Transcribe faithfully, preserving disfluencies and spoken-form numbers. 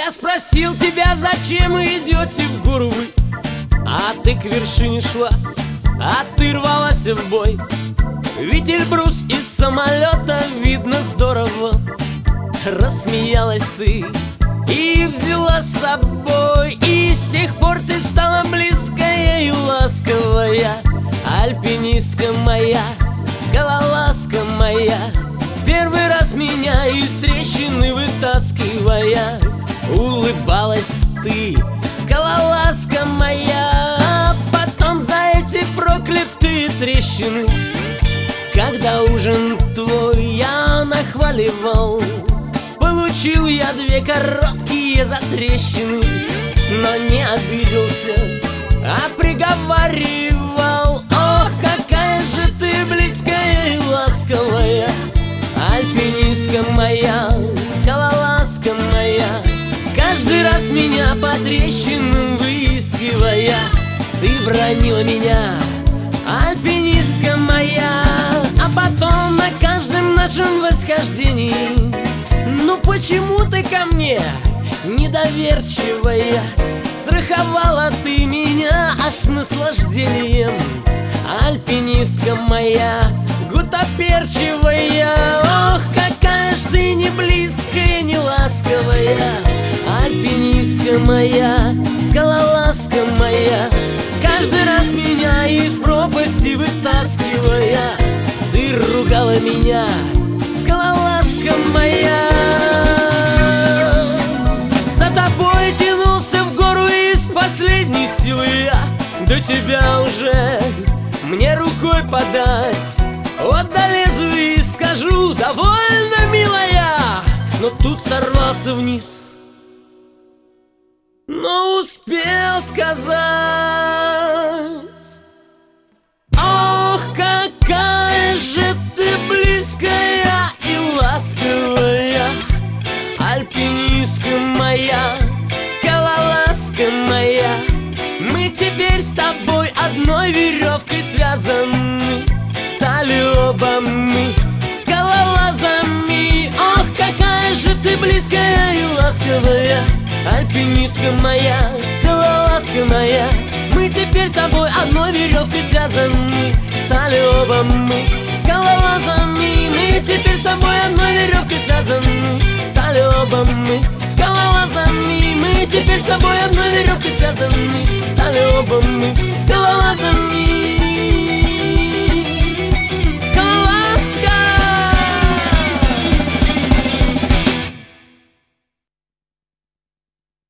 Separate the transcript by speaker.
Speaker 1: Я спросил тебя, зачем вы идете в гору вы, а ты к вершине шла, а ты рвалась в бой. Ведь Эльбрус из самолета видно здорово. Рассмеялась ты и взяла с собой, и с тех пор ты стала близкая и ласковая. Альпинистка моя, скалолазка моя, первый раз меня из трещины вытаскивая. Улыбалась ты, скалолазка моя, а потом за эти проклятые трещины, когда ужин твой я нахваливал, получил я две короткие затрещины, но не обиделся, а приговаривал: ох, какая же ты близкая и ласковая, альпинистка моя, скалолазка моя. Каждый раз меня по трещинам выискивая, ты бронила меня, альпинистка моя. А потом на каждом нашем восхождении: ну почему ты ко мне недоверчивая? Страховала ты меня аж с наслаждением, альпинистка моя, гутоперчивая. Ох, какая ж ты не близкая, не ласковая, альпинистка моя, скалолазка моя. Каждый раз меня из пропасти вытаскивая, ты ругала меня, скалолазка моя. За тобой тянулся в гору из последней силы я, до тебя уже мне рукой подать. Вот долезу и скажу: довольно, милая. Но тут сорвался вниз, но успел сказать: ох, какая же ты близкая и ласковая, альпинистка моя, скалолазка моя. Мы теперь с тобой одной веревкой связаны, стали оба мы скалолазами. Ох, какая же ты близкая и ласковая, альпинистка моя, скалолазка моя. Мы теперь с тобой одной веревкой связаны, стали оба мы скалолазами. Мы теперь с тобой одной веревкой связаны, стали оба мы скалолазами. Мы теперь с тобой одной веревкой связаны, стали оба мы